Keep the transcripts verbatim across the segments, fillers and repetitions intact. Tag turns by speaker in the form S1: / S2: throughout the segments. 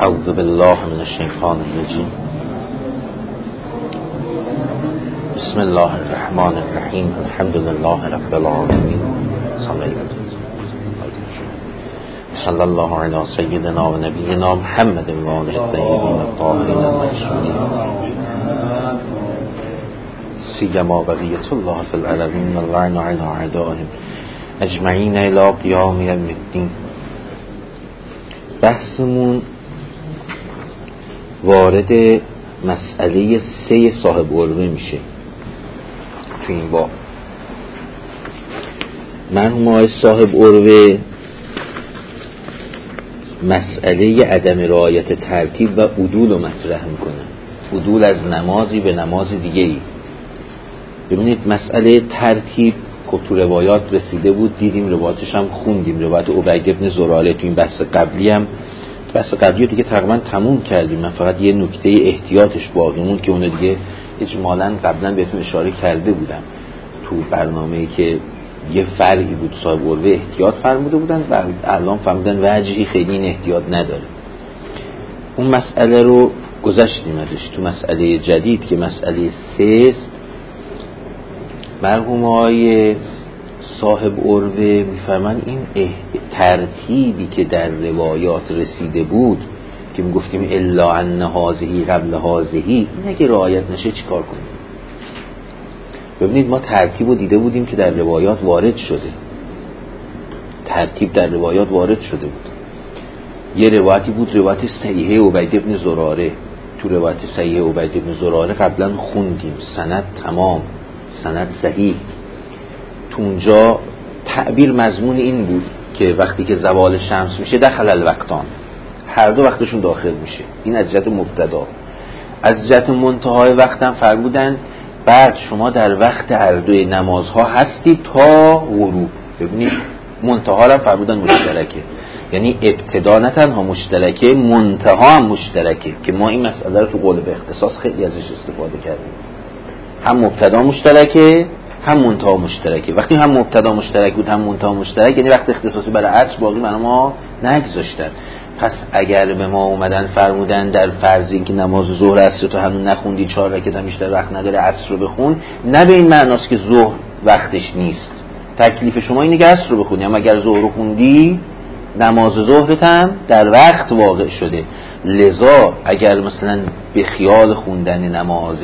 S1: اعوذ بالله من الشیطان الرجیم. بسم الله الرحمن الرحیم. الحمد لله رب العالمین. صلی الله علی سیدنا و نبینا محمد و آله الطیبین الطاهرین المعصومین، سیما بقیة الله فی العالمین و اللعن علی اعدائهم اجمعین الی قیام یوم الدین. بحثمون وارد مسئله سه صاحب عروه میشه تو این باب. مرحوم آقای صاحب عروه مسئله عدم رعایت ترتیب و عدول رو مطرح میکنن. عدول از نمازی به نماز دیگه ای. ببینید مسئله ترتیب که تو روایات رسیده بود، دیدیم روایاتش هم خوندیم، روایت عبید بن زراله. تو این بحث قبلی هم بحث قبلی دیگه تقریبا تموم کردیم. من فقط یه نکته احتیاطش باقی موند که اون دیگه اجمالاً قبلا بهتون اشاره کرده بودم تو برنامه‌ای که یه فرعی بود صاحب عروه احتیاط فرموده بودن و الان فهمیدن وجهی خیلی این احتیاط نداره. اون مسئله رو گذشتیم ازش. تو مسئله جدید که مسئله سه است، مرحوم آقای صاحب عروه میفرمان این ترتیبی که در روایات رسیده بود که میگفتیم الا ان هذه قبل هذه، این اگه رعایت نشه چیکار کنیم؟ ببینید ما ترتیب رو دیده بودیم که در روایات وارد شده. ترتیب در روایات وارد شده بود. یه روایتی بود، روایت صحیحه عبید بن زراره. تو روایت صحیحه عبید بن زراره قبلا خوندیم، سند تمام، سند صحیح. تو اونجا تعبیر مضمون این بود که وقتی که زوال شمس میشه دخل الوقتان، هر دو وقتشون داخل میشه. این از جهت مبتدا. از جهت منتهای وقت هم فرمودن بعد شما در وقت هر دوی نمازها هستید تا غروب. ببینید منتها هم فرمودن مشترکه، یعنی ابتدا نه تنها مشترکه، منتها هم مشترکه، که ما این مسئله رو تو قول به اختصاص خیلی ازش استفاده کردیم. هم مبتدا مشترکه هم منتها مشترکه. وقتی هم مبتدا مشترک بود هم منتها مشترک، یعنی وقت اختصاصی برای عصر باقی برای ما نگذاشتن. پس اگر به ما اومدن فرمودن در فرض این که نماز ظهر عصر تو همون نخوندی، چهار رکعت هم بیشتر وقت نداره عصر رو بخون، نه به این معناست که ظهر وقتش نیست. تکلیف شما اینه که عصر رو بخونی، اما اگر ظهر رو خوندی نماز ظهرت هم در وقت واقع شده. لذا اگر مثلا به خیال خوندن نماز،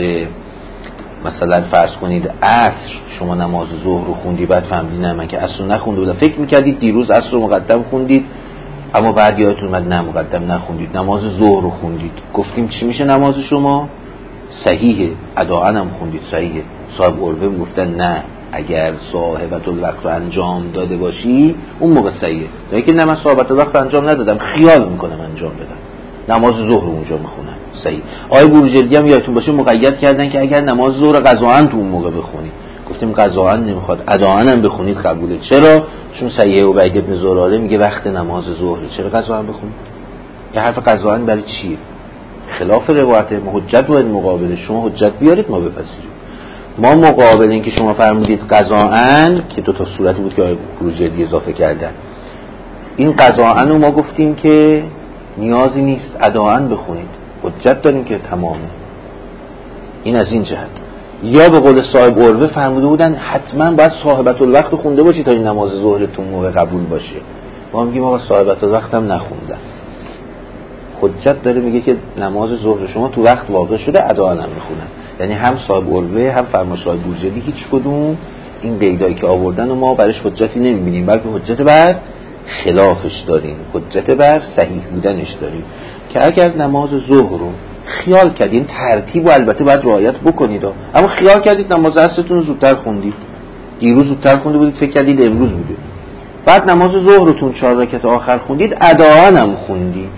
S1: مثلا فرض کنید عصر شما نماز ظهر رو خوندی، بعد فهمیدید نه من که عصر رو نخونده بودم، فکر میکردید دیروز عصر رو مقدم خوندید، اما بعد یادتون اومد نه مقدم نخوندید، نماز ظهر رو خوندید. گفتیم چی میشه نماز شما؟ صحیحه. اداءن هم خوندید صحیحه. صاحب عروه گفتن نه، اگر صاحبت الوقت رو انجام داده باشی اون موقع صحیحه. تا که نه من صاحبت الوقت رو انجام ندادم، خیال میکنم انجام دادم، نماز ظهر رو اونجا میخونم صحیح. آیه بروجردی هم یادتون باشه مقید کردن که اگر نماز ظهر قضاءن تو اون موقع بخونی، گفتیم قضاءن نمیخواد، اداءن هم بخونید قبوله. چرا؟ چون صحیح عبید بن زراله میگه وقت نماز ظهر، چرا قضاءن بخونید؟ یه حرف قضاءن برای چیه؟ خلاف روایت ما. حجت و مقابله شما حجت بیارید ما بپذیریم. ما مقابل این که شما فرمودید قضاءن، که دو تا صورتی بود که آیه بروجردی اضافه کردن، این قضاءن رو ما گفتیم که نیازی نیست، اداءن بخونید، حجت داریم که تمامه. این از این جهت. یا به قول صاحب عروه فرموده بودن حتما باید صاحبت الوقت خونده باشی تا این نماز ظهرتون موقع قبول باشه. ما میگیم آقا صاحبت الوقت هم نخوندن، حجت داره میگه که نماز ظهر شما تو وقت واقع شده، اداءن هم بخونن. یعنی هم صاحب عروه هم فرمایش صاحب بروجردی هیچ کدوم این قیدایی که آوردن و ما برش حجتی نمیبینیم، بلکه حجت بر خلافش داریم، حجت بر صحیح بودنش داریم. که اگر نماز ظهر رو خیال کردین ترتیب و البته باید رعایت بکنید، اما خیال کردید نماز عصرتون زودتر خوندید، دیروز زودتر خونده بودید، فکر کردید امروز بوده، بعد نماز ظهرتون چهار رکعت آخر خوندید، اداءن هم خوندید،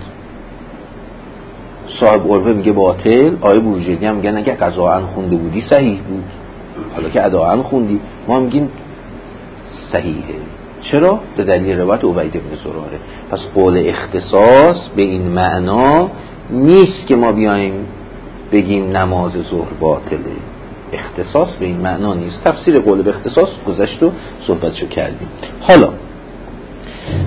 S1: صاحب عروه میگه باطل. آیه بروجردی هم میگن اگه قضاءن خونده بودی صحیح بود، حالا که اداءن خوندی ما میگیم صحیحه. چرا؟ به دلیل روایت عبید بن زراره. پس قول اختصاص به این معنا نیست که ما بیایم بگیم نماز ظهر باطله. اختصاص به این معنا نیست. تفسیر قول به اختصاص گذشت و صحبتشو کردیم. حالا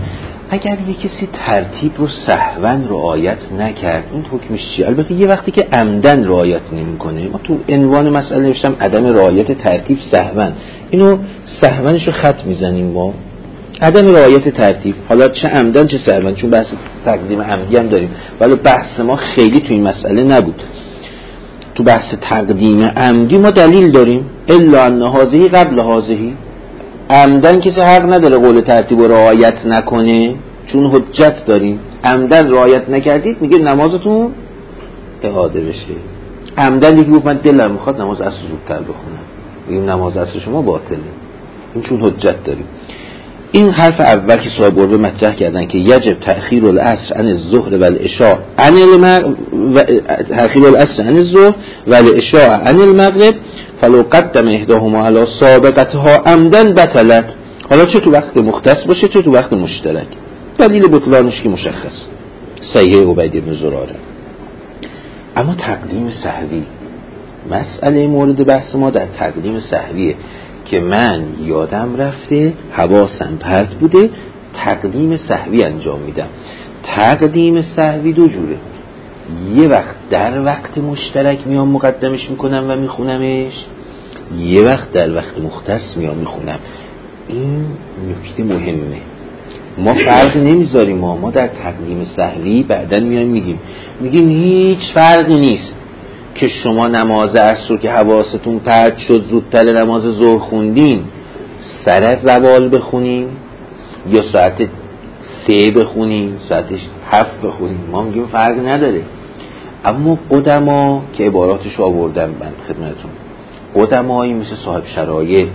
S1: اگر یک کسی ترتیب رو سهواً رعایت نکرد این حکمش چیه؟ البته یه وقتی که عمدن رعایت نمی‌کنه، ما تو عنوان مسئله نوشتم عدم رعایت ترتیب سهواً، اینو سهواًش رو خط میزنیم ما، عدم رعایت ترتیب، حالا چه عمدن چه سهواً، چون بحث تقدیم عمدی هم داریم ولی بحث ما خیلی تو این مسئله نبود. تو بحث تقدیم عمدی ما دلیل داریم، الا ان هذه قبل هذه، عمدن کسی حق نداره قول ترتیب رو رعایت نکنه چون حجت داریم. عمدن رعایت نکردید میگه نمازتون اعاده بشه. عمدن یکی گفت من دلم میخواد نماز عصر زودتر بخونم، میگیم نماز عصر شما باطله، این چون حجت داریم. این حرف اول که صاحب قربه مطرح کردن که یجب تأخیر العصر عن الظهر و العشاء عن المغرب، تأخیر العصر عن الظهر و العشاء عن المغرب فلو قدم احداهما علی سابقتها عمدن بطلت. حالا چه تو وقت مختص باشه چه تو وقت مشترک، دلیل بطلانش که مشخص، صحیح عبید بن زراره. اما تقدیم سهوی، مسئله مورد بحث ما در تقدیم سهویه که من یادم رفته حواسم پرت بوده تقدیم سهوی انجام میدم. تقدیم سهوی دو جوره، یه وقت در وقت مشترک میام مقدمش میکنم و میخونمش، یه وقت در وقت مختص میام میخونم. این نکته مهمه، ما فرق نمیذاریم، ما ما در تقدیم سهوی بعدن میایم میگیم میگیم هیچ فرقی نیست که شما نماز عصر رو که حواستون پرت شد زودتر نماز ظهر خوندین سر زوال بخونیم یا ساعت سه بخونیم ساعت هفت بخونیم، ما میگیم فرق نداره. اما قدما که عباراتش آوردم من خدمتتون، قدمایی مثل صاحب شرایع،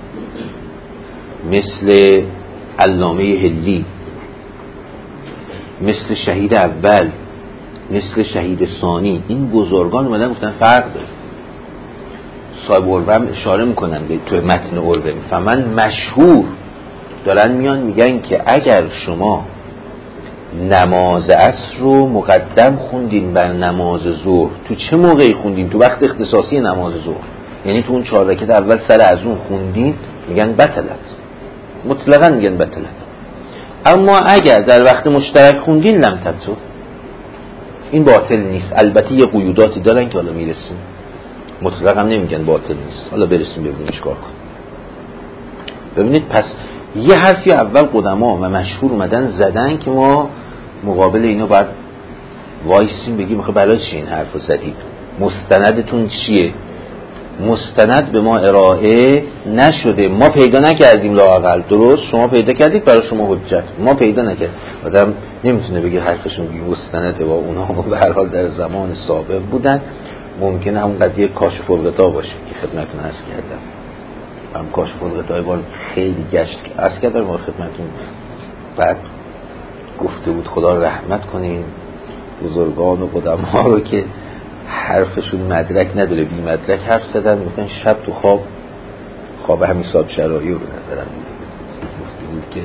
S1: مثل علامه هلی، مثل شهید اول، مثل شهید ثانی، این بزرگان اومدن گفتن فرق داره. صاحب عروه هم اشاره میکنن به تو متن عروه، فمن مشهور دارن میان میگن که اگر شما نماز عصر رو مقدم خوندین بر نماز ظهر، تو چه موقعی خوندین؟ تو وقت اختصاصی نماز ظهر، یعنی تو اون چهار رکعت اول سر از اون خوندین، میگن بطلت، مطلقاً میگن بطلت. اما اگر در وقت مشترک خوندین لم تبطل، این باطل نیست. البته یه قیوداتی دارن که حالا میرسیم، مطلقاً نمیگن باطل نیست، حالا برسیم ببینیم چیکار کنیم. ببینید پس یه حرفی اول قدما و مشهور اومدن زدن که ما مقابل اینو باید وایسیم بگیم بخواه برای چی این حرف رو زدید، مستندتون چیه؟ مستند به ما ارائه نشده، ما پیدا نکردیم لااقل، درست شما پیدا کردید برای شما حجت، ما پیدا نکردیم. آدم نمیتونه بگه حرفشون بگه مستنده و اونا به هر حال در زمان سابق بودن. ممکنه همون قضیه کاشف الغطا باشه که خدمتتون عرض کردم، هم کاشف الغطا بار خیلی گشت عرض کردم ما خدمتتون، بعد گفته بود خدا رحمت کنین بزرگان و قدما رو که حرفشون مدرک نداره، بی مدرک حرف زدن. گفتن شب تو خواب خواب همین صاحب شرایع رو به نظرم گفته بود که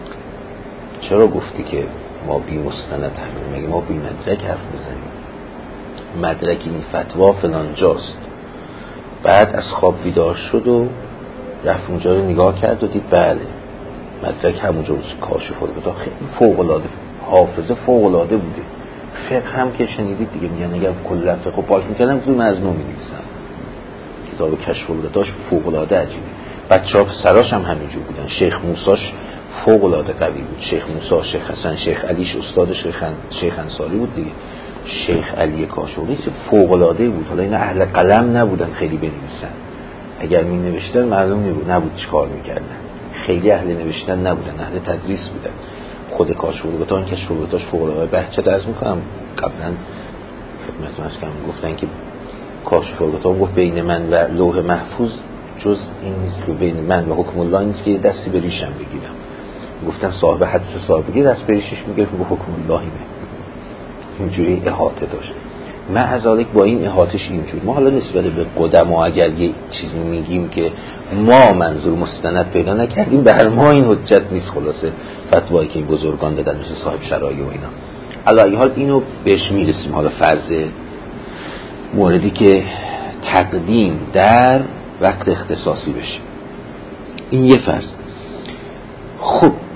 S1: چرا گفتی که ما بی مستند حرف، مگه ما بی مدرک حرف میزنیم؟ مدرک این فتوا فلان جاست. بعد از خواب بیدار شد و رفت اونجا رو نگاه کرد و دید بله مدرک همونجا بود، کاشف الغطا. خیلی فوق العاده حافظه، فوق العاده بوده. فقه هم که شنیدید دیگه، میگن اگر کل فقه رو پاک میکردم توی مظنون می‌نویسم. کتاب کشف الغطاش فوق العاده عجیبه. بچه‌ها پسراش هم همینجور بودن. شیخ موساش فوق العاده قوی بود، شیخ موسی، شیخ حسن، شیخ علیش استاد شیخ شیخ انصاری بود دیگه. شیخ علی کاشانی فوق العاده بود. حالا اینا اهل قلم نبودن خیلی بنویسن، اگر می نوشتن معلوم نبود نبود چیکار میکردن. خیلی اهل نوشتن نبودن، اهل تدریس بودن. خود کاشف الغطا کشف الغطاش فوق العاده. بحث درس میکنم قبلا خدمتتون عرض کردم، گفتن که کاشف الغطا گفت بین من و لوح محفوظ جز این نیست که بین من و حکم الله نیست که دستی به ریشم بگیرم. گفتن صاحب حدیث صاحبگی دست به ریشش میگرفت به حکم الله اینه. اینجوری احاطه داشت. معذالک با این احاطش اینجور. ما حالا نسبت به قدما اگر یه چیزی میگیم که ما منظور مستند پیدا نکردیم، بر ما این حجت نیست. خلاصه فتوایی که این بزرگان دادن مثل صاحب شرایع و اینا. علی حال اینو بهش میرسیم. حالا فرض موردی که تقدیم در وقت اختصاصی بشه، این یه فرض. خب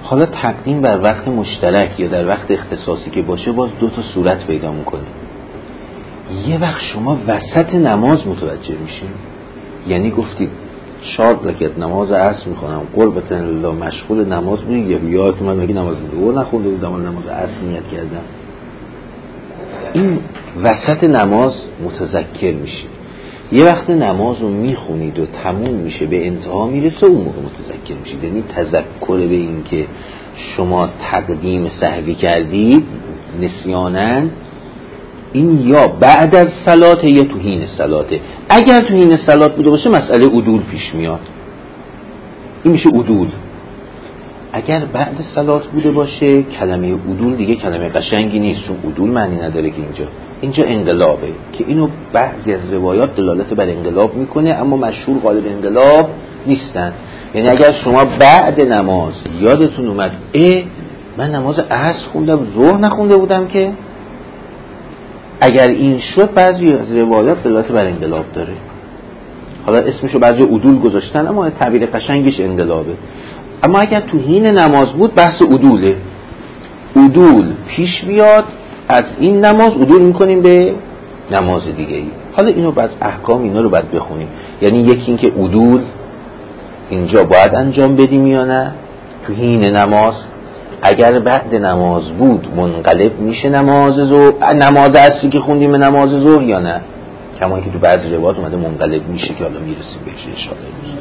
S1: حالا تقدیم بر وقت مشترک یا در وقت اختصاصی که باشه باز دو تا صورت پیدا میکنه. یه وقت شما وسط نماز متوجه میشین، یعنی گفتید چهار رکعت نماز عصر میخونم قربت الله مشغول نماز بودی یا بیاد من میگی نماز ظهر نخونده بودم نماز عصر نیت کردم، این وسط نماز متذکر میشید. یه وقت نماز رو میخونید و تموم میشه به انتها میرسه اون موقع متذکر میشید، یعنی تذکر به این که شما تقدیم سهوی کردید نسیاناً، این یا بعد از صلات یا تو حین صلاته. اگر تو حین صلات بوده باشه مسئله عدول پیش میاد، این میشه عدول. اگر بعد صلات بوده باشه کلمه عدول دیگه کلمه قشنگی نیست، چون عدول معنی نداره که اینجا اینجا انقلابه که اینو بعضی از روایات دلالت بر انقلاب میکنه اما مشهور غالب انقلاب نیستن. یعنی اگر شما بعد نماز یادتون اومد اه من نماز عصر خوندم ظهر نخونده بودم که، اگر این شد بعضی از روایات دلالت بر انقلاب داره. حالا اسمشو بعضی عدول گذاشتن اما تعبیر قشنگش انقلابه. اما اگر تو حین نماز بود بحث عدوله، عدول پیش بیاد از این نماز عدول میکنیم به نماز دیگه ای. حالا اینو بعض احکام اینا رو باید بخونیم، یعنی یکی این که عدول اینجا باید انجام بدیم یا نه تو حین نماز، اگر بعد نماز بود منقلب میشه نماز ظهر، نماز عصری که خوندیم به نماز ظهر یا نه، کما اینکه تو بعضی روایات اومده منقلب میشه که حالا میرسیم بهش ان شاء الله.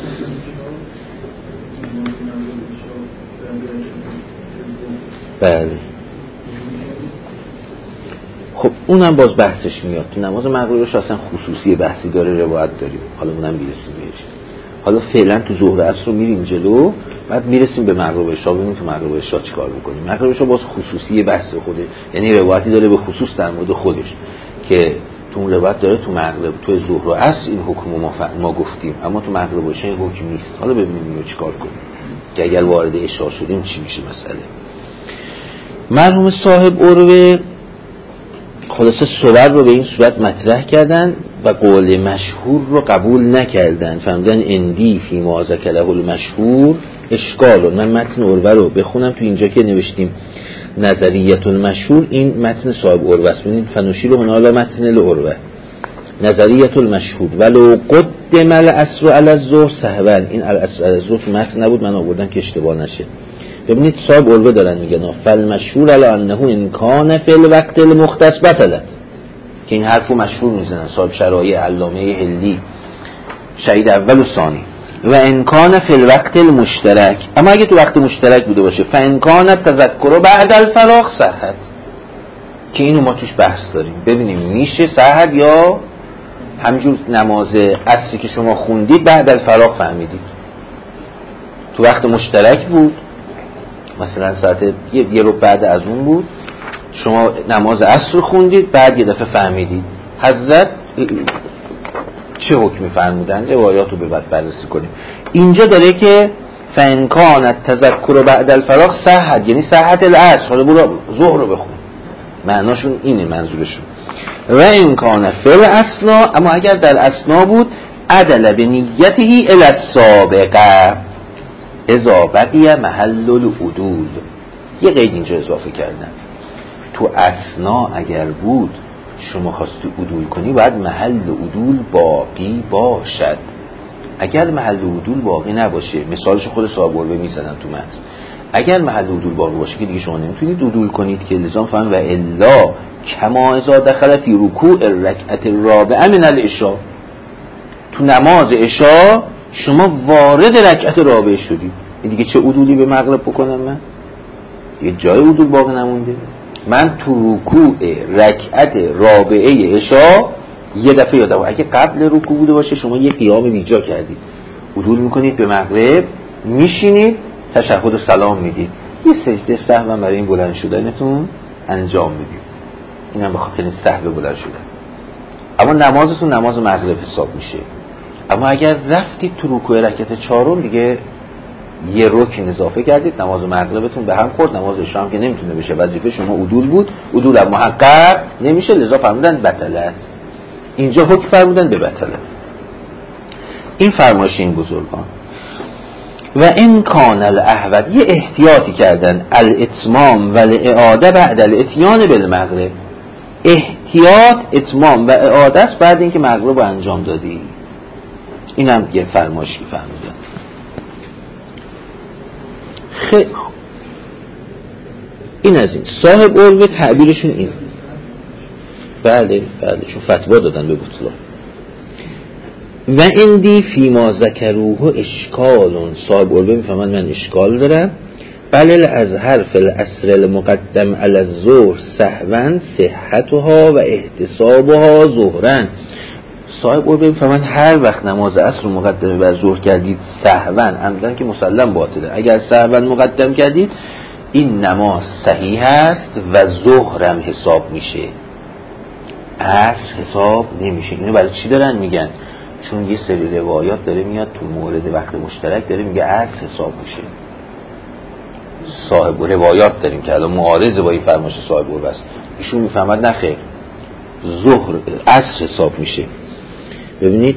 S1: بله خب اونم باز بحثش میاد تو نماز مغربش، اصلا خصوصی بحثی داره روایت داریم، حالا اونم میرسیم بهش. حالا فعلا تو ظهر عصر رو میریم جلو، بعد میرسیم به مغرب عشاء ببینیم تو مغرب عشاء چیکار میکنیم. مغرب عشاء باز خصوصی بحث خوده، یعنی روایتی داره به خصوص در مورد خودش که تو اون روایت داره تو مغرب تو ظهر و عصر این حکم ما, ف... ما گفتیم، اما تو مغرب عشاء این حکم نیست. حالا ببینیم اینو چیکار کنیم که اگر وارد عشاء شدیم چی میشه مسئله. مرحوم صاحب عروه خلاصه صور رو به این صورت مطرح کردن و قول مشهور رو قبول نکردن، فهمیدن اندی فی ما ذکره المشهور اشکال. من متن عروه رو بخونم، تو اینجا که نوشتیم نظریت المشهور، این متن صاحب عروه است. ببینید فنوشی رو هنالا متن العروه نظریت المشهور ولو قدم العصر علی الظهر سهوا، این العصر علی الظهر متن نبود من آوردم که اشتباه نشه. ببینید صاحب عروه دارن میگن فالمشهور علی انه ان کان فی الوقت المختص بطلت، که این حرفو مشهور میزنن صاحب شرایع علامه هلی شهید اول و ثانی. و ان کان فی الوقت المشترک، اما اگه تو وقت مشترک بوده باشه فان کان تذکر بعد الفراغ صحت، که اینو ما توش بحث داریم ببینیم میشه صحت یا همجور نماز عصری که شما خوندید بعد الفراغ فهمیدید تو وقت مشترک بود، مثلا ساعت یه, یه رو بعد از اون بود شما نماز عصر خوندید بعد یه دفعه فهمیدید. حضرت چه حکمی فرمودن؟ روایات رو به بعد بررسی کنیم. اینجا داره که فان کان التذکر بعد الفراغ صحت، یعنی صحت العصر. حالا برو ظهر رو بخون، معناشون اینه منظورشون. و ان کان فی الاثنا، اما اگر در اثنا بود عدل بنیته الی السابقه اذا بقی محل العدول. یه قید اینجا اضافه کردن، تو اثنا اگر بود شما خواستی عدول کنی باید محل عدول باقی باشد. اگر محل عدول باقی نباشه، مثالش خود صاحب عروه میزنن تو متن، اگر محل عدول باقی باشه که دیگه شما نمیتونید عدول کنید که لزوم فهم و الا کما اذا دخل فی رکوع الرکعه الرابعه من العشاء، تو نماز عشاء شما وارد رکعت رابعه شدید، این دیگه چه عدولی به مغرب بکنم؟ من یه جای عدول باقی نمونده. من تو رکوع رکعت رابعه عشاء یه دفعه یادم، اگه قبل رکوع بوده باشه شما یه قیام بیجا کردید، عدول میکنید به مغرب، میشینید تشهد و سلام میدید، یه سجده سهو برای این بلند شدنتون انجام میدید، این هم به خاطر سهو بلند شدن، اما نمازتون نماز مغرب حساب میشه. اما اگر رفتید تو رکوع رکعت چهارم دیگه یه رکن اضافه کردید، نماز مغربتون به هم خورد، نماز عشا هم که نمیتونه بشه، وظیفه شما عدول بود، عدول هم محقق نمیشه، لذا فرمودن بطلت. اینجا حکم فرمودن به بطلت. این فرمایش این بزرگان. و این کان الاحوط، یه احتیاطی کردن، الاتمام و الاعاده بعد الاتیان بالمغرب، احتیاط اتمام و اعاده است بعد اینکه مغرب رو انجام دادی. این هم یه فرمایشی فرمودن. خیلی این از این. صاحب عروه تعبیرشون این، بله بله چون فتوا دادن به بطلان. و اندی فی ما ذکروه اشکالون، صاحب عروه میفهمن من اشکال دارم. بله از حرف العصر المقدم علی الظهر سهوا صحتها و احتسابها ظهرا. صاحب عروه میفهمن هر وقت نماز عصر مقدمه بر ظهر کردید سهوا، عمدن که مسلم باطله، اگر سهوا مقدم کردید این نماز صحیح است و ظهرم حساب میشه، عصر حساب نمیشه. اینو برای چی دارن میگن؟ چون یه سری روایات داره میاد تو مورد وقت مشترک داره میگه عصر حساب میشه. صاحب روایات داریم که الان معارضه با این فرمایش صاحب عروه است. ایشون میفهمد نه خیر، ظهر عصر حساب میشه. ببینید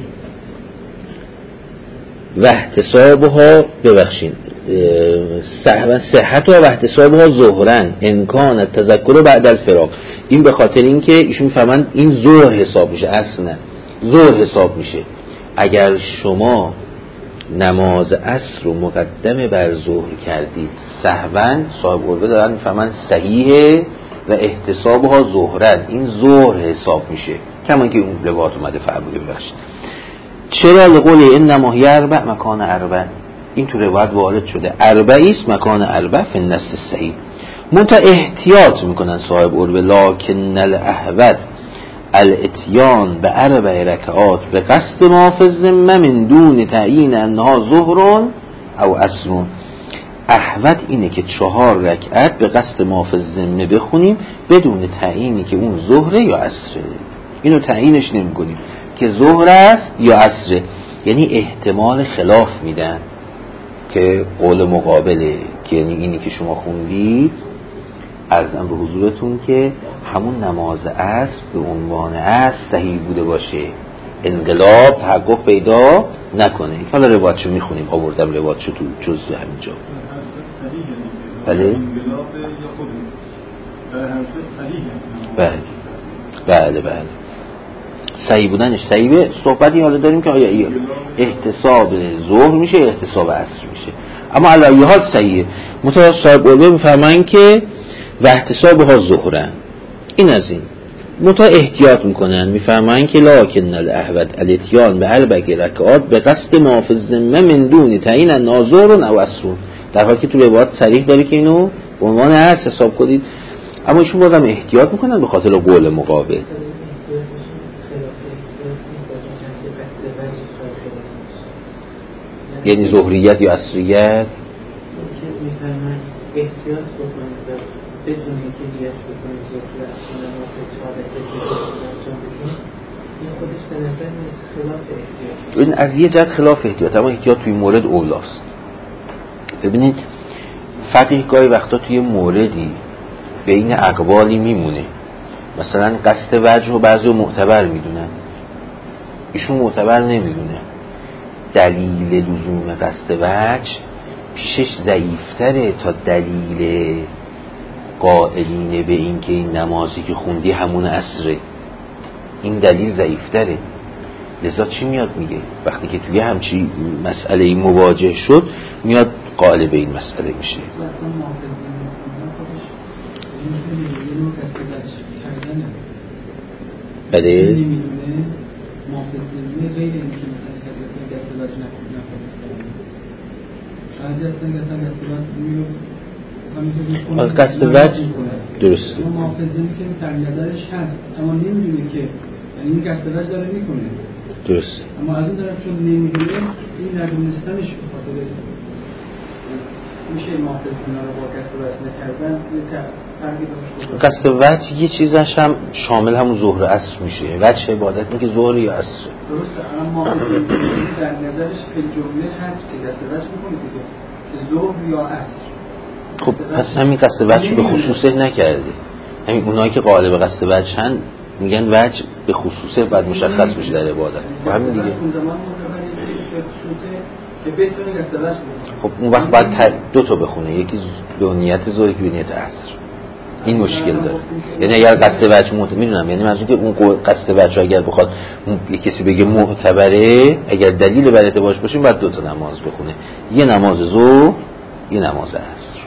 S1: و احتسابها ببخشید صحت و احتسابها ظهرن امکان تذکر بعد الفراق. این به خاطر اینکه ایشون میفهمن این ظهر حساب میشه، اصلا نه ظهر حساب میشه. اگر شما نماز عصر رو مقدمه بر ظهر کردید سهوا، صاحب عروه دارن میفهمن صحیحه و احتسابها ظهرن، این ظهر حساب میشه. کما که اون روایت اومده فرموده ببخشید. چرا؟ لقول انما هی اربع مکان اربع، این تو روایت وارد شده اربعی است مکان اربع فی النص صحیح. منتها احتیاط میکنن صاحب عروه لکن الاحوط الاتیان به اربع رکعات به قصد ما فی الذمه من دون تعیین انها ظهر او عصر. احوط اینه که چهار رکعت به قصد ما فی الذمه بخونیم بدون تعیینی که اون ظهره یا عصره. اینو تعیینش نمیکنیم که ظهر است یا عصره، یعنی احتمال خلاف میدن که قول مقابله، که یعنی اینی که شما خوندید عرضم به حضورتون که همون نماز عصر به عنوان عصر صحیح بوده باشه، انقلاب تحقق پیدا نکنه. حالا روایتشو میخونیم، آوردم روایتشو تو جزء همینجا. بله بله بله بله صحیح بودنش صحیحه. صحبتی حالا داریم که آیا احتساب ظهر میشه احتساب عصر میشه، اما علی حال صحیحه. متأ صاحب عروه میفرمایند که و احتسابها ظهرن. این از این. متأ احتیاط میکنن میفرمایند که لکن الاحوط الاتیان به اربع رکعات به قصد ما فی الذمه من دون تعیین انها ظهر او عصر، در حالی که تو روایت صریح داره که اینو به عنوان عصر حساب کنید، اما ایشون بازم احتیاط میکنن به خاطر قول مقابل. یعنی ظهریت یا عصریت
S2: احتیاط بکنید بدون اینکه نیت بکنید ظهر اصلا نماز چهار این خودش به نظر نیست خلاف احتیاط.
S1: این از یه جهت خلاف احتیاط، اما احتیاط توی مورد اولاست. ببینید فقیه گاهی وقتا توی موردی بین اقوالی میمونه، مثلا قصد وجه و بعضی معتبر میدونن، ایشون معتبر نمیدونه، دلیل لزوم قصد وجه پیشش ضعیفتره تا دلیل قائلین به این که این نمازی که خوندی همون عصره. این دلیل ضعیفتره. لذا چی میاد میگه؟ وقتی که توی همچی مسئله مواجه شد میاد قائل به این مسئله میشه. بله قصد وجه درست
S3: محافظینی که در نظرش هست اما نمیدونه که یعنی این قصد وجه داره میکنه
S1: درست،
S3: اما از اون طرف چون نمیدونه این ندونستنش به خاطر میشه محافظینا رو با قصد وجه نکردن
S1: قصد وجه یه چیزش هم شامل همون ظهر عصر میشه. وجه عبادت میگه ظهر یا عصر
S3: درسته، اما محافظین در نظرش که جمله هست که قصد وجه میکنه دیگه که ظهر یا عصر.
S1: خب پس همین قصد وجه به خصوصه نکرده. همین اونایی که قائل به قصد وجه هن میگن وجه به خصوصه بعد مشخص بشه در عبادت. خب همین دیگه.
S3: اون زمان معتبری که به خصوصه که بتونی دسته بس بکنی.
S1: خب اون وقت باید دو تا بخونه، یکی به نیت ظهر یکی به نیت عصر. این مشکل داره. یعنی اگر قصد وجه معتبر میدونم، یعنی منظور که اون قصد وجه اگر بخواد یه کسی بگه معتبره، اگر دلیل بر اعتبارش باشه باید دو تا نماز بخونه، یه نماز ظهر یه نماز عصر.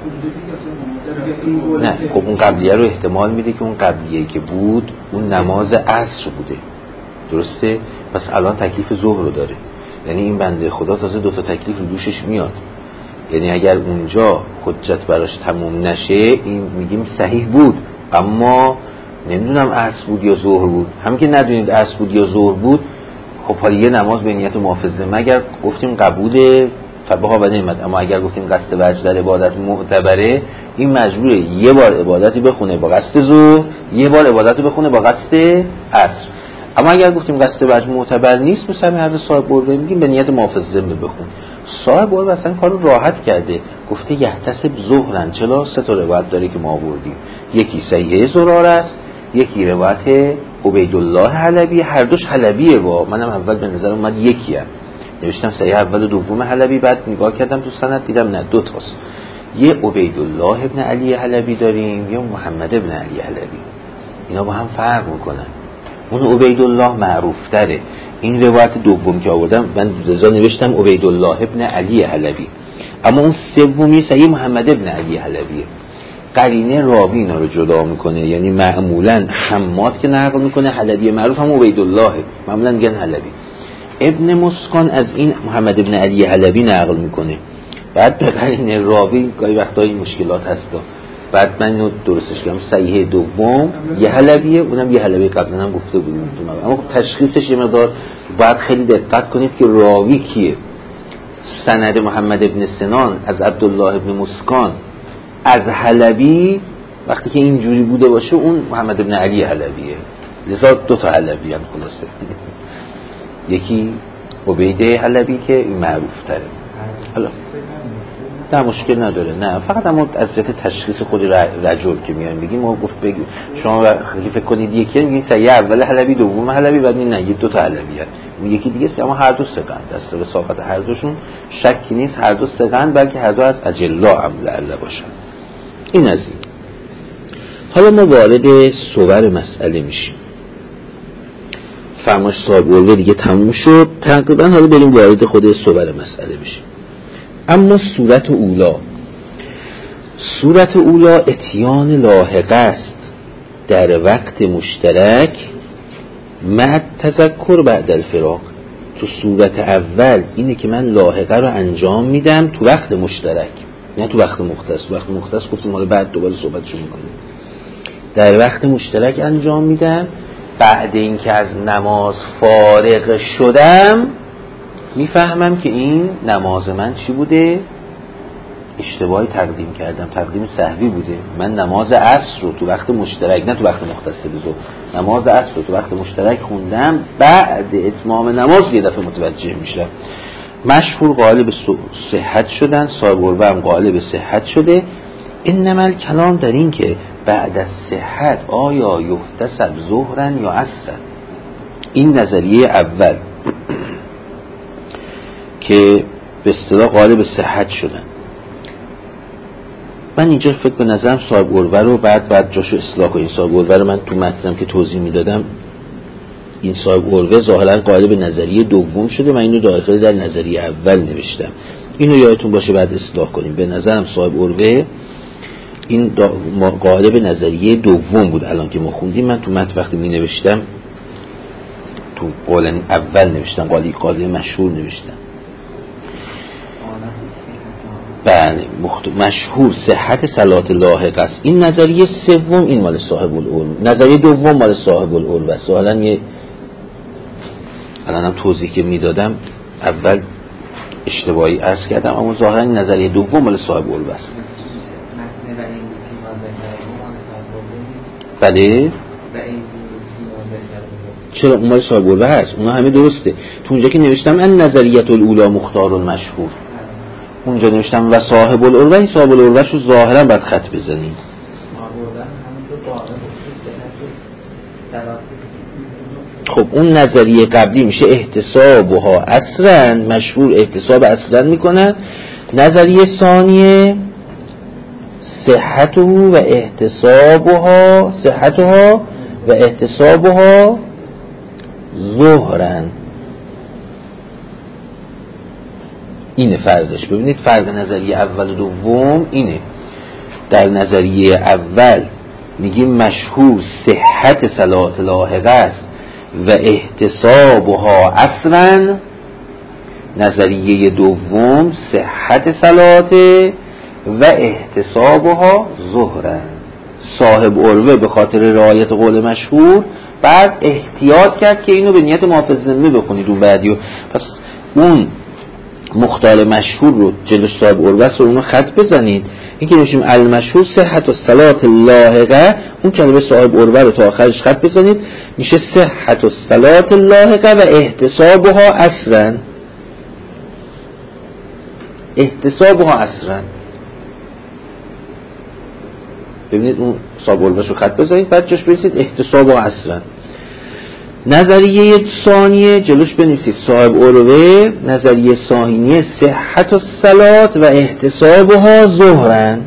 S1: نه خب اون قبلیه رو احتمال میده که اون قبلیه که بود اون نماز عصر بوده، درسته؟ پس الان تکلیف ظهر رو داره، یعنی این بنده خدا تازه دو تا تکلیف رو دوشش میاد. یعنی اگر اونجا حجت براش تموم نشه این میگیم صحیح بود، اما نمیدونم عصر بود یا ظهر بود. هم که ندونید عصر بود یا ظهر بود، خب حالا یه نماز به نیت محافظه مگر گفتیم قبول فبها و نعمت، اما اگر گفتیم قصد وجه در عبادت معتبره، این مجبوره یه بار عبادتی بخونه با قصد ظهر، یه بار عبادتی بخونه با قصد عصر. اما اگر گفتیم قصد وجه معتبر نیست، مثلا هر صاحب قربه میگیم به نیت محافظه بخون. صاحب قربه اصلا کارو راحت کرده، گفته یحتسب ظهرن. چلا سه تا روایت داره که ما آوردیم، یکی صحیح زرار است، یکی روایت عبیدالله حلبی، هر دوش حلبیه. با منم اول به نظر اومد یکی هم نوشتم صحیح اول و دوم حلبی، بعد نگاه کردم تو سند دیدم نه دو تاست، یه عبیدالله ابن علی حلبی داریم یا محمد ابن علی حلبی، اینا با هم فرق میکنن. اون عبیدالله معروف تره. این روایت دوم که آوردم من رضا نوشتم عبیدالله ابن علی حلبی، اما اون سومی صحیح محمد ابن علی حلبیه. قرینه راوی اینا رو جدا میکنه، یعنی معمولا حماد که نقل میکنه حلبی معروف هم عبیدالله، معمولا میگن حلبی. ابن مسکان از این محمد ابن علی حلبی نقل میکنه، بعد به قرینه راوی گاهی وقتا این مشکلات هستا، بعد من اینو درستش کردم صحیح دوم یه حلبیه، اونم یه حلبی قبلا هم گفته بودیم، اما تشخیصش یه مقدار باید خیلی دقت کنید که راوی کیه. سند محمد ابن سنان از عبدالله ابن مسکان از حلبی وقتی که اینجوری بوده باشه اون محمد ابن علی حلبیه، لذا دو تا حلبی هم خلاصه، یکی عبیده حلبی که این معروف تره. حالا نه مشکل نداره، نه فقط اما از جهت تشخیص خود رجل که میایم بگیم ما گفت بگیم شما خیلی فکر کنید یکی میگین صحیح اول حلبی دوم حلبی، بعد این نه دو تا حلبی هست، اون یکی دیگه اما هر دو ثقه‌اند، دست به ساقط هر دوشون شکی نیست، هر دو ثقه‌اند، بلکه هر دو از اجلا هم لعل باشن. این از این. حالا ما وارد صور مسئله میشیم. فرمایش صاحب قربه دیگه تموم شد تقریبا، حالا بریم وارد خود صور مسئله بشیم. اما صورت اولا، صورت اولا اتیان لاحقه است در وقت مشترک مع تذکر بعد الفراق. تو صورت اول اینه که من لاحقه رو انجام میدم تو وقت مشترک، نه تو وقت مختص. تو وقت مختص گفتیم حالا بعد دوباره صحبتشو میکنیم. در وقت مشترک انجام میدم، بعد اینکه از نماز فارغ شدم میفهمم که این نماز من چی بوده، اشتباهی تقدیم کردم، تقدیم سهوی بوده. من نماز عصر رو تو وقت مشترک، نه تو وقت مختص بزو، نماز عصر رو تو وقت مشترک خوندم، بعد اتمام نماز یه دفعه متوجه میشم. مشهور غالب صحت شدن، صاحب قربه هم غالب صحت شده. انما الکلام در این که بعد از صحت آیا یحتسب ظهرن یا عصرن. این نظریه اول که به اصطلاح غالب صحت شدن. من اینجا فکر به نظرم صاحب قربه رو بعد بعد جاشو اصلاح کنیم. صاحب قربه رو من تو متنم که توضیح میدادم این صاحب قربه ظاهرا غالب نظریه دوم شده، من اینو داخل در نظریه اول نوشتم، اینو یادتون باشه بعد اصلاح کنیم. به نظرم صاحب قربه این غالب نظریه دوم بود الان که ما خوندیم. من تو متن وقتی می نوشتم تو قول اول نوشتم، قالی قالی مشهور نوشتم. بله مخت... مشهور صحت صلات لاحق است. این نظریه سوم این مال صاحب العلم، نظریه دوم مال صاحب العلم است. حالا یه الانم توضیح که میدادم اول اشتباهی عرض کردم، اما ظاهرا نظریه دوم مال صاحب العلم است. بله چرا اون مال صاحب العلم هست، اونا همه درسته. تو اونجا که نوشتم ان نظریه الاولی مختار مشهور، اونجا نوشتم و صاحب العروه، این صاحب العروه شو ظاهرا باید خط بزنیم. خب اون نظریه قبلی میشه احتسابها اصلا، مشهور احتساب اصلا میکنن. نظریه ثانیه صحته و احتسابها صحتها و احتسابها ظهرن. اینه فرقش. ببینید فرق نظریه اول و دوم اینه. در نظریه اول میگیم مشهور صحت صلات لاحقه است و احتسابها اصلا. نظریه دوم صحت صلات و احتسابها ظهرن. صاحب عروه به خاطر رعایت قول مشهور بعد احتیاط کرد که اینو به نیت محافظ ذمه بخونید اون بعدیو. پس اون مختال مشهور رو جلوش صاحب عروه رو اونو خط بزنید. این که نوشیم المشهور صحت و صلات لاحقه، اون کلمه صاحب عروه رو تا آخرش خط بزنید، میشه صحت و صلات لاحقه و احتسابها اصلا. احتسابها اصلا. ببینید اون صاحب عروه رو خط بزنید بعد جاش بنویسید احتسابها اصلا. نظریه ثانیه جلوش بنویسید صاحب عروه. نظریه ثانیه صحت و صلات و احتسابها ظهرن.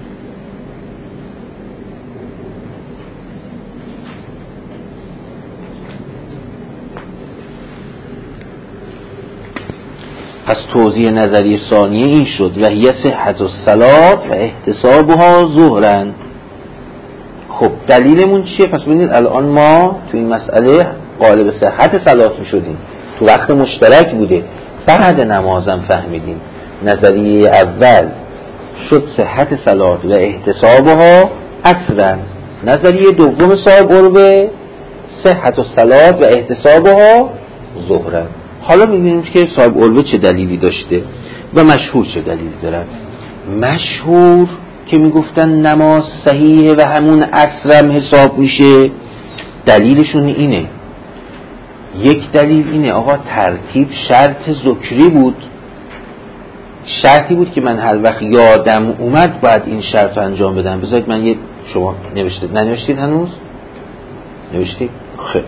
S1: پس توضیح نظریه ثانیه این شد و هی صحت و صلات و احتسابها ظهرن. خب دلیلمون چیه؟ پس ببینید الان ما تو این مسئله قالب صحت صلات می شدیم، تو وقت مشترک بوده، بعد نمازم فهمیدیم نظریه اول شد صحت صلات و احتسابها اصلا. نظریه دوم صاحب عروه صحت و صلات و احتسابها ظهرن. حالا می‌بینیم که صاحب عروه چه دلیلی داشته و مشهور چه دلیلی دارد. مشهور که میگفتن نماز صحیحه و همون عصرم حساب میشه، دلیلشون اینه. یک دلیل اینه آقا ترتیب شرط ذکری بود، شرطی بود که من هر وقت یادم اومد باید این شرط رو انجام بدم. بذارید من یه، شما نوشتید ننوشتید هنوز؟ نوشتید؟ خیلی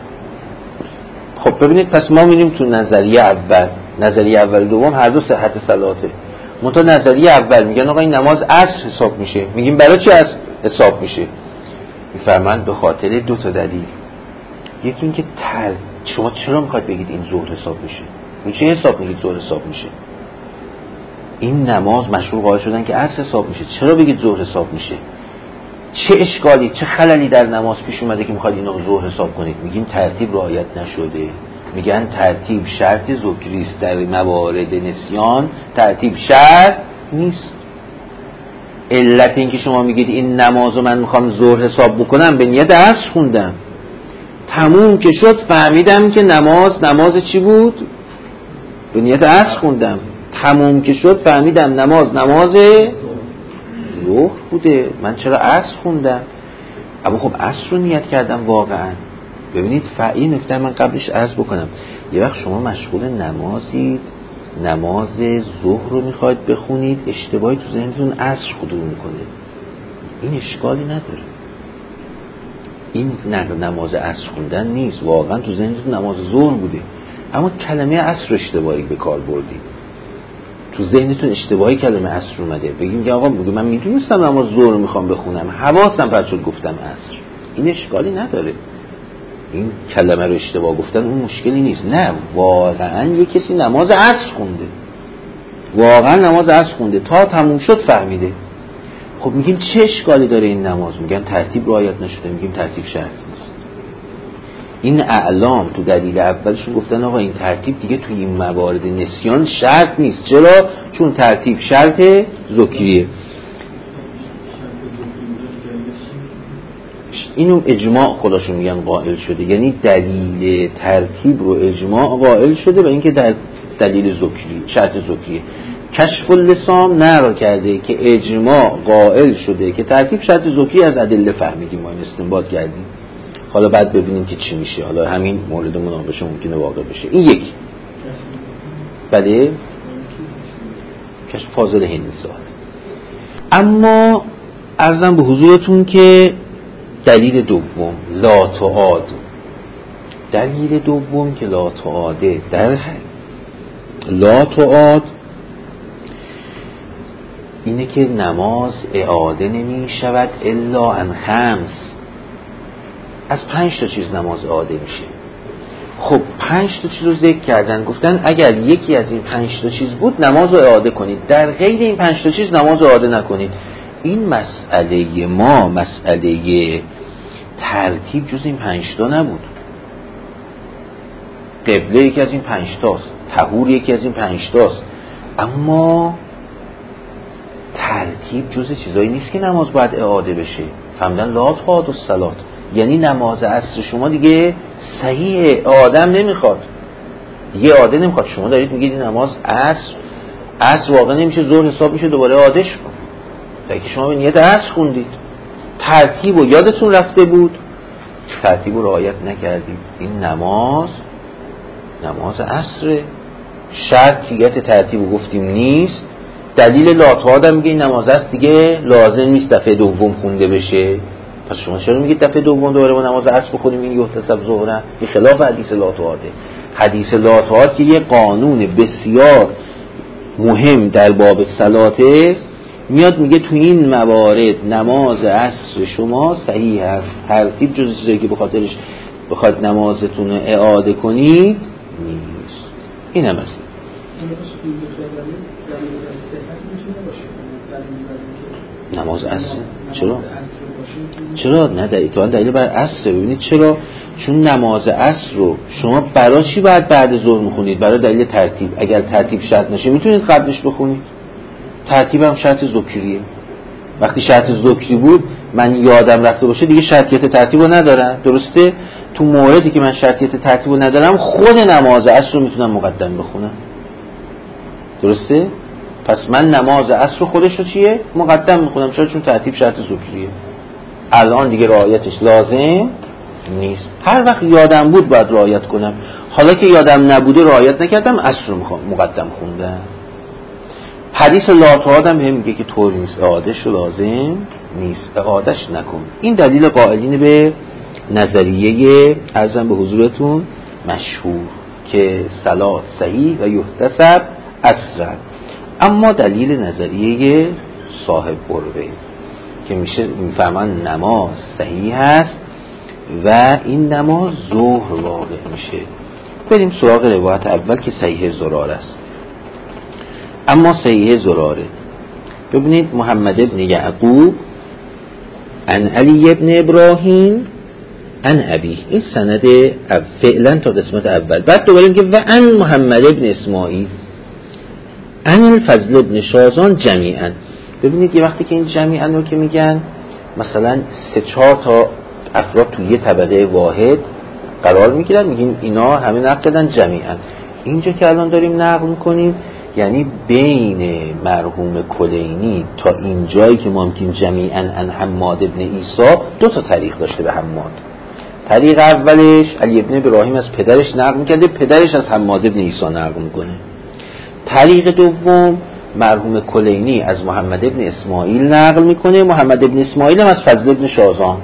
S1: خب ببینید پس ما میریم تو نظریه اول. نظریه اول دوم هر دو صحت صلاته. منتها نظریه اول میگن آقا این نماز عصر حساب میشه. میگیم برای چی عصر حساب میشه؟ میفرمایند به خاطر دو تا دلیل. یکی این که تر... شما چرا میخواید بگید این ظهر حساب میشه؟ این چه حساب میگید ظهر حساب میشه؟ این نماز مشهور قائل شدن که عصر حساب میشه، چرا بگید ظهر حساب میشه؟ چه اشکالی چه خللی در نماز پیش اومده که میخواید اینو ظهر حساب کنید؟ میگیم ترتیب رعایت نشده. میگن ترتیب شرط ذکری است، در موارد نسیان ترتیب شرط نیست. علت این که شما میگید این نمازو من میخوام ظهر حساب بکنم به نیت عصر خوندم، تموم که شد فهمیدم که نماز نماز چی بود؟ به نیت عصر خوندم. تموم که شد فهمیدم نماز نماز ظهر بوده، من چرا عصر خوندم؟ اما خب عصر رو نیت کردم واقعا. ببینید فعی نکته من قبلش عرض بکنم، یه وقت شما مشغول نمازید، نماز ظهر رو میخواید بخونید، اشتباهی تو ذهنتون عصر حضور میکنه، این اشکالی نداره. این نماز عصر خوندن نیست، واقعا تو ذهنتون نماز ظهر بوده اما کلمه عصر اشتباهی به کار بردید، تو ذهنتون اشتباهی کلمه عصر اومده. بگیم که آقا بگم من میدونستم نماز ظهر رو میخوام بخونم، حواسم پرت شد گفتم عصر، این اشکالی نداره. این کلمه رو اشتباه گفتن اون مشکلی نیست. نه، واقعا یه کسی نماز عصر خونده، واقعا نماز عصر خونده تا تموم شد فهمیده. خب میگیم چه اشکالی داره این نماز؟ میگن ترتیب رعایت نشده. میگیم ترتیب شرط نیست. این اعلام تو دلیل اولشون گفتن آقا این ترتیب دیگه توی این موارد نسیان شرط نیست. چرا؟ چون ترتیب شرط ذکریه. اینو اجماع خودشون میگن قائل شده، یعنی دلیل ترتیب رو اجماع قائل شده و اینکه در دلیل ذکری شرط ذکریه. کشف اللسان نرا کرده که اجماع قائل شده که ترتیب شرط ذکری از ادله فهمیدیم، ما این استنباط کردیم. حالا بعد ببینیم که چی میشه. حالا همین مورد مناقشه ممکنه واقع بشه. این یک. بله کشف فاضل هندی ظاهر. اما عرضم به حضورتون که دلیل دوم لا تعاد، دلیل دوم که لا تعاده، در لا تعاد اینه که نماز اعاده نمی شود الا عن خمس، از پنج تا چیز نماز اعاده میشه. خب پنج تا چیز رو ذکر کردن، گفتن اگر یکی از این پنج تا چیز بود نماز رو اعاده کنید، در غیر این پنج تا چیز نماز رو اعاده نکنید. این مسئله ما، مسئله ترتیب جز این پنج تا نبود. قبله یکی از این پنج تاست، طهور یکی از این پنج تاست، اما ترتیب جز چیزایی نیست که نماز باید اعاده بشه. فهمدن؟ لا تعاد الصلات یعنی نماز عصر شما دیگه صحیح آدم نمیخواد، یه عاده نمیخواد. شما دارید میگید نماز عصر عصر واقع نمیشه، ظهر حساب میشه، دوباره عادش کن. اگه شما به نیت عصر خوندید، ترتیب و یادتون رفته بود، ترتیب رو رعایت نکردید، این نماز نماز عصر شرطیت ترتیب رو گفتیم نیست. دلیل لا تعاد میگه این نماز است دیگه لازم نیست دفعه دوم خونده بشه. پس شما چرا میگید دفعه دوم دوباره ما نماز عصر بخونیم این یحتسب ظهرن؟ این خلاف حدیث لا تعاده. حدیث لا تعاد که یه قانون بسیار مهم در باب صلاته میاد میگه تو این موارد نماز عصر شما صحیح است، ترتیب جز چیزایی که بخاطرش بخواد نمازتون رو اعاده کنید نیست. این هم است. نماز عصر چرا؟ چرا؟ نه دلیل دلیل بر عصر. ببینید چرا؟ چون نماز عصر رو شما برای چی باید بعد ظهر میخونید؟ برای دلیل ترتیب. اگر ترتیب شرط نشه میتونید قبلش بخونید. ترتیب هم شرط ذکریه. وقتی شرط ذکری بود من یادم رفته باشه دیگه شرطیت ترتیب رو ندارم، درسته؟ تو موردی که من شرطیت ترتیب رو ندارم خود نماز عصر رو میتونم مقدم بخونم، درسته؟ پس من نماز عصر رو خودش رو چیه؟ مقدم میخونم. چرا؟ چون ترتیب شرط ذکریه. الان دیگه رعایتش لازم نیست. هر وقت یادم بود باید رعایت کنم، حالا که یادم نبوده رعایت نکردم، عصر رو مقدم خوندم. حدیث لا تعاد هم هم میگه که طور نیست، اعادهش رو لازم نیست، اعادهش نکن. این دلیل قائلین به نظریه عرضم به حضورتون مشهور که صلات صحیح و یحتسب عصرا. اما دلیل نظریه صاحب قربه که میشه میفهمن نماز صحیح هست و این نماز ظهر واقع میشه. بریم سراغ روایت اول که صحیح زراره است. اما صحیح زراره ببینید محمد ابن یعقوب عن علی ابن ابراهیم عن ابی، این سند فعلا تا قسمت اول. بعد دوباره میگه و عن محمد ابن اسماعیل عن الفضل ابن شازان جمیعا. ببینید یه وقتی که این جمیعا رو که میگن مثلا سه چهار تا افراد توی یه طبقه واحد قرار میگیرن، میگیم اینا همه نقل کردن جمیعا. اینجا که الان داریم نقل میکنیم یعنی بین مرحوم کلینی تا این جایی که ما میگیم جمیعا عن حماد ابن عیسی دو تا طریق داشته به حماد. طریق اولش علی ابن ابراهیم از پدرش نقل میکرده، پدرش از حماد ابن عیسی نقل میکنه. طریق دوم مرحوم کلینی از محمد ابن اسماعیل نقل میکنه، محمد ابن اسماعیل هم از فضل ابن شازان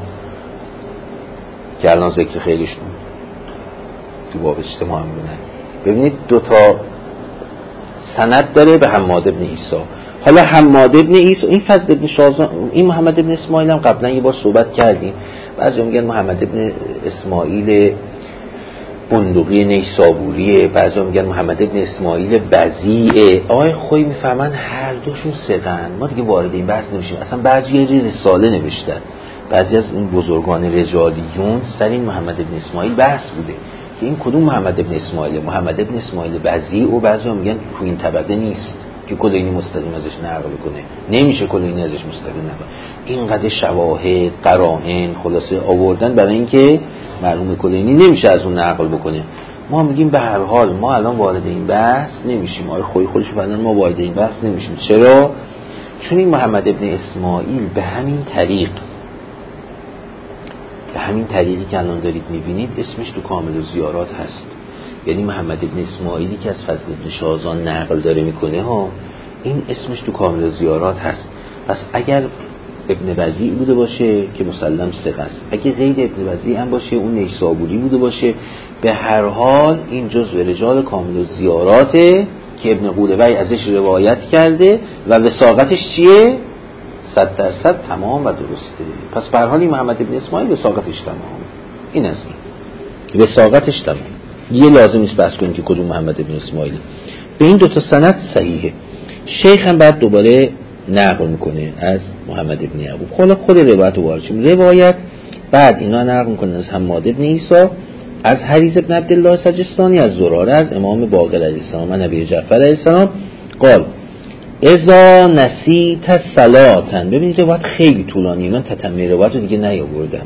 S1: که الان ذکر خیلیش بود تو باب اجتماع میبینه. ببینید دو تا سند داره به حماد ابن عیسی. حالا حماد ابن عیسی این فضل ابن شازان، این محمد ابن اسماعیل هم قبلا یه بار صحبت کردیم. بعضی میگن محمد ابن اسماعیل بندقی نیسابوریه، بعضی میگن محمد ابن اسماعیل بزیعه. آقای خویی میفهمن هر دوشون ثقه‌اند، ما دیگه وارد این بحث نمیشیم. اصلا بعضی یه رساله نوشتن، بعضی از این بزرگان رجالیون سر این محمد ابن اسماعیل بحث بوده که این کدوم محمد ابن اسماعیل، محمد ابن اسماعیل بزیع و بعضی میگن تو این طبقه نیست که کلینی مستقیم ازش نقل کنه، نمیشه کلینی ازش مستقیم نقل. اینقدر شواهد قرائن خلاصه آوردن برای اینکه مرحوم کلینی نمیشه از اون نقل بکنه. ما میگیم به هر حال ما الان وارد این بحث نمیشیم. آقای خوی خودش فرمودن ما وارد این بحث نمیشیم. چرا؟ چون این محمد ابن اسماعیل به همین طریق به همین طریقی که الان دارید میبینید اسمش تو کامل الزیارات هست. یعنی محمد ابن اسماعیلی که از فضل ابن شازان نقل داره میکنه ها، این اسمش تو کامل الزیارات هست. پس اگر ابن وضیع بوده باشه که مسلم ثقه است، اگه غیر ابن وضیع هم باشه اون نیسابوری بوده باشه، به هر حال این جزء رجال کامل الزیاراته که ابن قولوی ازش روایت کرده و وثاقتش چیه؟ صد درصد تمام و درسته. پس به هر حال محمد ابن اسماعیل وثاقتش تمام. این از این وثاقتش تمام، یه لازم نیست بحث کنیم که کدوم محمد ابن اسماعیل. به این دوتا سند صحیحه. شیخ هم بعد دوباره نقل میکنه از محمد ابن یعقوب. حالا خود روایت رو وارچیم روایت بعد اینا نقل میکنه از حماد ابن عیسی، از حریث ابن عبدالله سجستانی، از زراره، از امام باقر علیه السلام، از نبی جعفر علیه السلام قال اذا نسیت صلاتن. ببینید روایت خیلی طولانی، من تتمه روایت رو دیگه نیاوردم.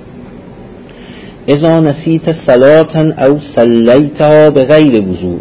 S1: اذا نسیت صلاتن او صلیتها بغیر وضوء،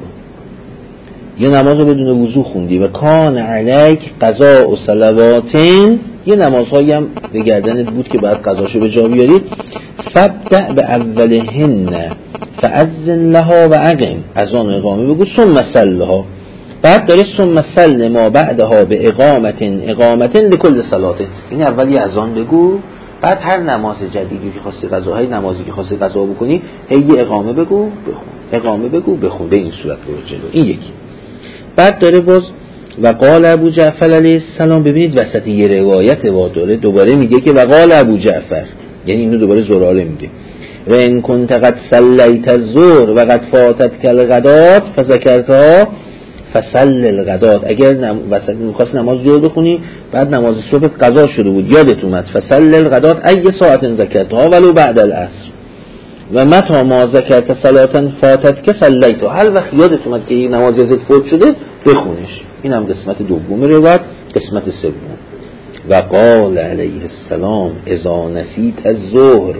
S1: یه نماز رو بدون وضو خوندی و کان علیک قضاء و صلواتین، یه نمازهایی هم به گردنت بود که باید قضاشو به جا بیارید، فبدأ به اولهن فأذن لها و اقم، از آن اقامه بگو، ثم صلها، بعد داره ثم صل ما بعدها به اقامتن اقامتن لکل صلاتن. این اولی از آن بگو، بعد هر نماز جدیدی که خواستی قضا، های نمازی که خواستی قضا بکنی هی اقامه بگو بخون، اقامه بگو بخون، به این صورت برو جلو. این یکی. بعد داره باز و قال ابو جعفر علیه السلام. ببینید وسط یه روایت وا داره دوباره میگه که و قال ابو جعفر، یعنی اینو دوباره زراره میگه و ان کنت قد صلیت الظهر و قد فاتت الغدات فذکرتها فصل الغدات. اگر نم... وسط می‌خواست نماز ظهر بخونی بعد نماز صبح قضا شده بود یادت اومد، فصل الغدات ای ساعت ذکرتها ولو بعد العصر و متى ما ذکرت صلاتا فاتت که صلیتها، هر وقت یادت اومد که این نماز ازت فوت شده بخونش. این هم قسمت دوم روایت. قسمت سوم و قال علیه السلام اذا نسیت الظهر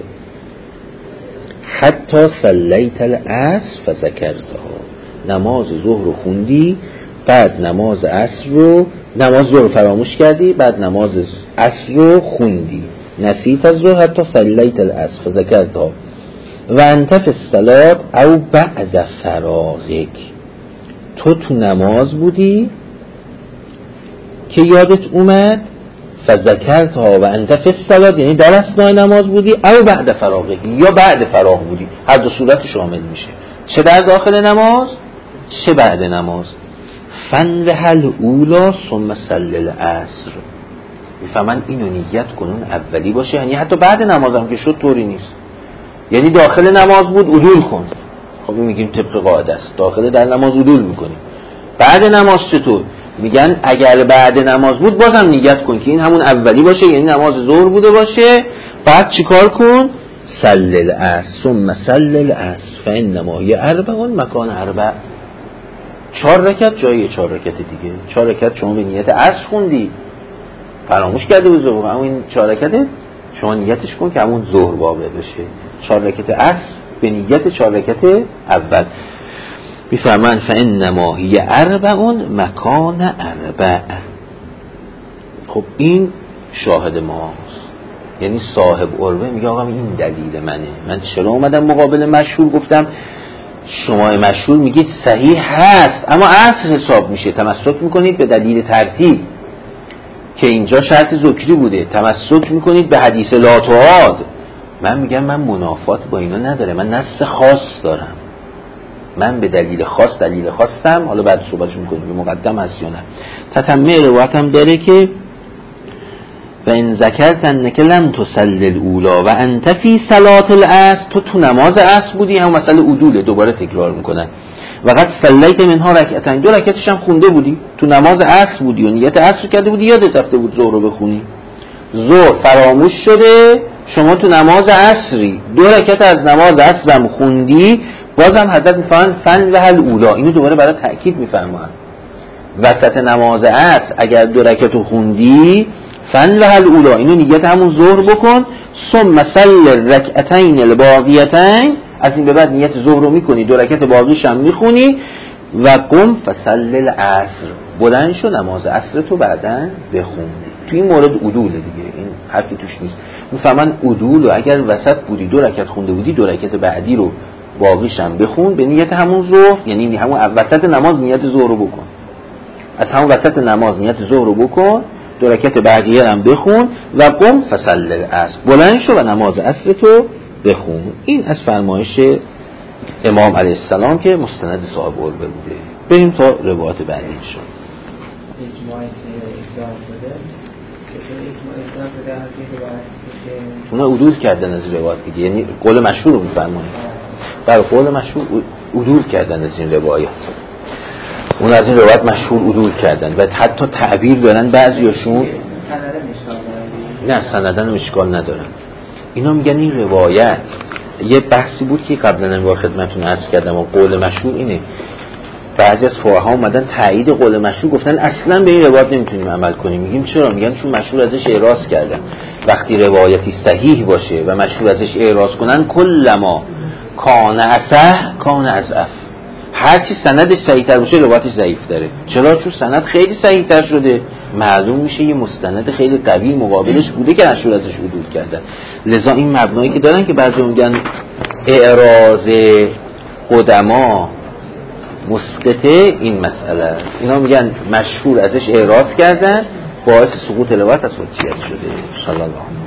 S1: حتی صلیت العصر فذکرتها، نماز ظهر رو خوندی بعد نماز عصر رو نماز ظهر فراموش کردی بعد نماز عصر رو خوندی، نسیت الظهر حتی صلیت العصر فذکرتها و انت فی الصلاة او بعد فراغک، تو تو نماز بودی که یادت اومد، فذکرتها و انت فی الصلاة یعنی در اثنای نماز بودی، او بعد فراغک یا بعد فراغ بودی، هر دو صورت شامل میشه، چه در داخل نماز چه بعد نماز. فنوهل اولا ثم صلی العصر، میفهمن اینو نیت کنون اولی باشه، یعنی حتی بعد نماز هم که شد طوری نیست، یعنی داخل نماز بود عدول کن، خب میگیم طبق قاعده است داخل در نماز عدول میکنیم. بعد نماز چطور؟ میگن اگر بعد نماز بود بازم نیت کن که این همون اولی باشه، یعنی نماز ظهر بوده باشه، بعد چیکار کن؟ صلی العصر ثم صلی العصر فانما هی اربع مکان اربع، چهار رکعت جای چهار رکعت دیگه. چهار رکعت شما به نیت عصر خوندی فراموش کرده بود ظهر، اما این چهار رکعت شما نیتش کن که همون ظهر واقع بشه. چهار رکعت عصر به نیت چهار رکعت اول. میفهمن فانما هی اربع مکان اربع. خب این شاهد ماست، یعنی صاحب عروه میگه آقا این دلیل منه، من چرا اومدم مقابل مشهور گفتم شما مشهور میگید صحیح هست اما عصر حساب میشه، تمسک میکنید به دلیل ترتیب که اینجا شرط ذکری بوده، تمسک میکنید به حدیث لا تعاد. من میگم من منافات با اینا نداره، من نص خاص دارم، من به دلیل خاص دلیل خواستم، حالا بعد صحبتش میکنیم به مقدم هست یا نه. تتمه روایت هم داره که و ان ذکرت انک لم تصلی الاولا و انت فی صلاه العصر، تو تو نماز عصر بودی، هم مسئله عدوله دوباره تکرار میکنن، و قد صلیت منها رکعتین، دو رکعتش هم خونده بودی، تو نماز عصر بودی و نیت عصر کرده بودی، یادت رفته بود ظهر رو بخونی، ظهر فراموش شده، شما تو نماز عصری دو رکعت از نماز عصرم خوندی، بازم حضرت میفهمن فن و هل اولا، اینو دوباره برای تأکید میفرمان وسط نماز عصر اگر دو رکعت خوندی فن و هل اولا، اینو نیت همون ظهر بکن، ثم صل رکعتین الباقیتین، از این به بعد نیت ظهر رو میکنی، دو رکعت باقیش هم میخونی، و قم فصل العصر، بلند شو نماز عصر تو بعدن بخون. تو این مورد عدوله دیگه، این حرفی توش نیست. میفهمن عدول، و اگر وسط بودی دو رکعت خونده بودی دو رکعت بعدی رو باقیش هم بخون به نیت همون ظهر، یعنی همون وسط نماز نیت ظهر رو بکن، از همون وسط نماز نیت ظهر رو بکن، دو رکعت بقیه هم بخون و قم فصلی العصر، بلند شو و نماز عصر تو بخون. این از فرمایش امام علیه السلام که مستند صاحب العربه بوده. بریم تا روایت بعدی شد.
S2: اجماعی که اجرا شده اجماع اجرا شده هر روایتی که
S1: اونا عدول کردن از روایت دیگه، یعنی قول مشهور رو می‌فرمایید. برای قول مشهور عدول کردن از این روایت. اون از این روایت مشهور عدول کردن و حتی تعبیر دارن بعضیاشون نه سندن مشکال ندارن. اینا میگن این روایت یه بحثی بود که قبلا هم با خدمتتون عرض کردم و قول مشهور اینه. بعضی از فقها اومدن تایید قول مشهور، گفتن اصلا به این روایت نمیتونیم عمل کنیم. میگیم چرا؟ میگن چون مشهور ازش اعراض کردن. وقتی روایتی صحیح باشه و مشهور ازش اعراض کنن کلما کان اصح کان اضعف، هر چی سندش صحیح تر باشه روایتش ضعیف تره. چرا؟ چون سند خیلی صحیح تر شده، معلوم میشه یه مستند خیلی قوی مقابلش بوده که مشهور ازش عدول کردن. لذا این مبنایی که دارن که بعضی میگن اعراض قدما مسقطه این مسئله است. اینا میگن مشهور ازش اعراض کردن باعث سقوط روایت از حجیت شده. صلی الله